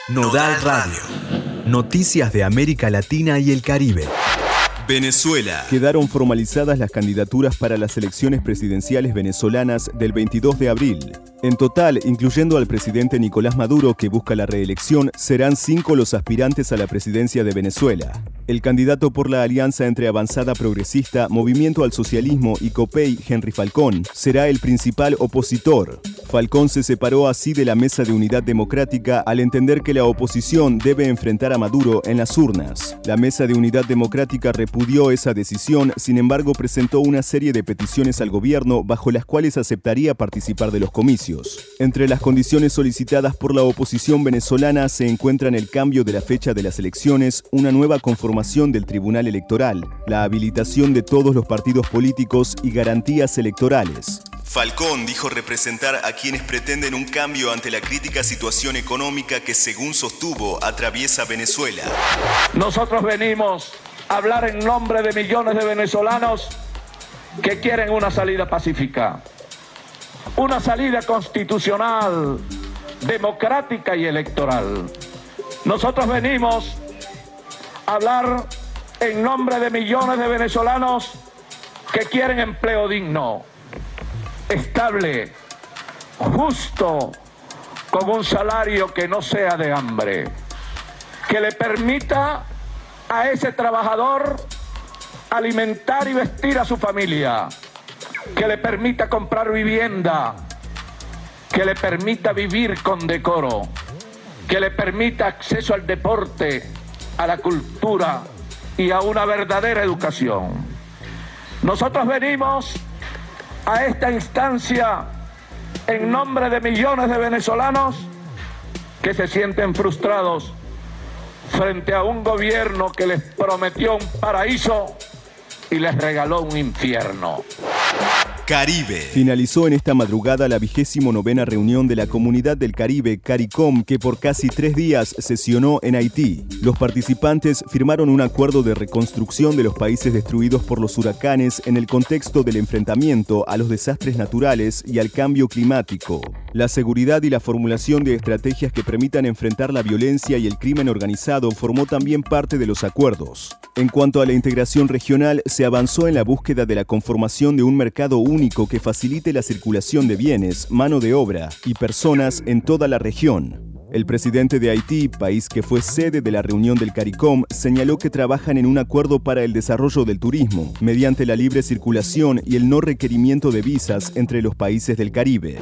Nodal Radio. Noticias de América Latina y el Caribe. Venezuela. Quedaron formalizadas las candidaturas para las elecciones presidenciales venezolanas del 22 de abril. En total, incluyendo al presidente Nicolás Maduro, que busca la reelección, serán 5 los aspirantes a la presidencia de Venezuela. El candidato por la alianza entre Avanzada Progresista, Movimiento al Socialismo y COPEI, Henry Falcón, será el principal opositor. Falcón se separó así de la Mesa de Unidad Democrática al entender que la oposición debe enfrentar a Maduro en las urnas. La Mesa de Unidad Democrática repudió esa decisión, sin embargo presentó una serie de peticiones al gobierno bajo las cuales aceptaría participar de los comicios. Entre las condiciones solicitadas por la oposición venezolana se encuentran el cambio de la fecha de las elecciones, una nueva conformación del Tribunal Electoral, la habilitación de todos los partidos políticos y garantías electorales. Falcón dijo representar a quienes pretenden un cambio ante la crítica situación económica que, según sostuvo, atraviesa Venezuela. Nosotros venimos a hablar en nombre de millones de venezolanos que quieren una salida pacífica, una salida constitucional, democrática y electoral. Nosotros venimos a hablar en nombre de millones de venezolanos que quieren empleo digno, estable, justo, con un salario que no sea de hambre, que le permita a ese trabajador alimentar y vestir a su familia, que le permita comprar vivienda, que le permita vivir con decoro, que le permita acceso al deporte, a la cultura y a una verdadera educación. Nosotros venimos a esta instancia en nombre de millones de venezolanos que se sienten frustrados frente a un gobierno que les prometió un paraíso y les regaló un infierno. Caribe. Finalizó en esta madrugada la 29ª reunión de la Comunidad del Caribe, CARICOM, que por casi 3 días sesionó en Haití. Los participantes firmaron un acuerdo de reconstrucción de los países destruidos por los huracanes en el contexto del enfrentamiento a los desastres naturales y al cambio climático. La seguridad y la formulación de estrategias que permitan enfrentar la violencia y el crimen organizado formó también parte de los acuerdos. En cuanto a la integración regional, se avanzó en la búsqueda de la conformación de un mercado único que facilite la circulación de bienes, mano de obra y personas en toda la región. El presidente de Haití, país que fue sede de la reunión del CARICOM, señaló que trabajan en un acuerdo para el desarrollo del turismo, mediante la libre circulación y el no requerimiento de visas entre los países del Caribe.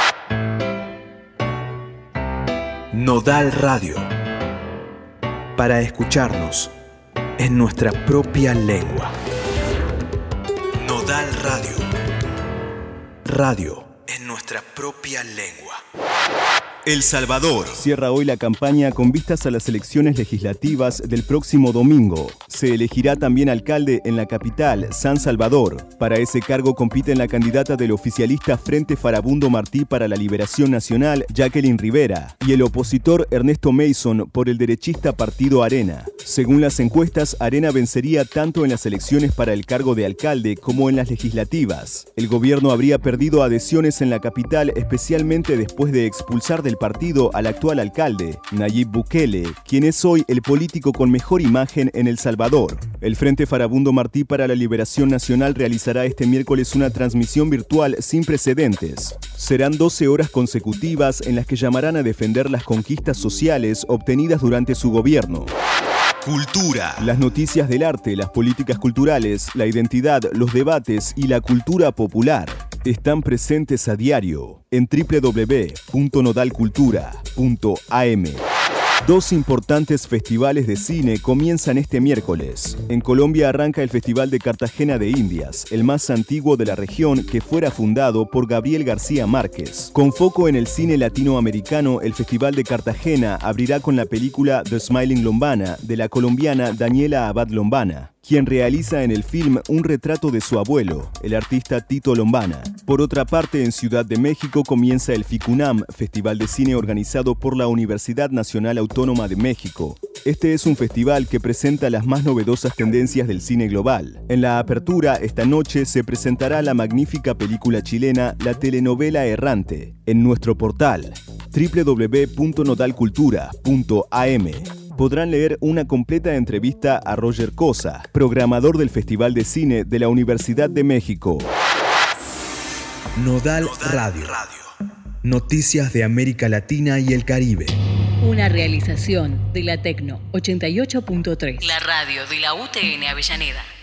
Nodal Radio. Para escucharnos en nuestra propia lengua. Nodal Radio. Radio en nuestra propia lengua. El Salvador. Cierra hoy la campaña con vistas a las elecciones legislativas del próximo domingo. Se elegirá también alcalde en la capital, San Salvador. Para ese cargo compiten la candidata del oficialista Frente Farabundo Martí para la Liberación Nacional, Jacqueline Rivera, y el opositor Ernesto Mason por el derechista Partido Arena. Según las encuestas, Arena vencería tanto en las elecciones para el cargo de alcalde como en las legislativas. El gobierno habría perdido adhesiones en la capital, especialmente después de expulsar del partido al actual alcalde, Nayib Bukele, quien es hoy el político con mejor imagen en El Salvador. El Frente Farabundo Martí para la Liberación Nacional realizará este miércoles una transmisión virtual sin precedentes. Serán 12 horas consecutivas en las que llamarán a defender las conquistas sociales obtenidas durante su gobierno. Cultura. Las noticias del arte, las políticas culturales, la identidad, los debates y la cultura popular están presentes a diario en www.nodalcultura.am. 2 importantes festivales de cine comienzan este miércoles. En Colombia arranca el Festival de Cartagena de Indias, el más antiguo de la región, que fuera fundado por Gabriel García Márquez. Con foco en el cine latinoamericano, el Festival de Cartagena abrirá con la película The Smiling Lombana, de la colombiana Daniela Abad Lombana, quien realiza en el film un retrato de su abuelo, el artista Tito Lombana. Por otra parte, en Ciudad de México comienza el FICUNAM, Festival de Cine organizado por la Universidad Nacional Autónoma de México. Este es un festival que presenta las más novedosas tendencias del cine global. En la apertura, esta noche se presentará la magnífica película chilena La telenovela errante. En nuestro portal www.nodalcultura.am podrán leer una completa entrevista a Roger Cosa, programador del Festival de Cine de la Universidad de México. Nodal Radio. Noticias de América Latina y el Caribe. Una realización de la Tecno 88.3. La radio de la UTN Avellaneda.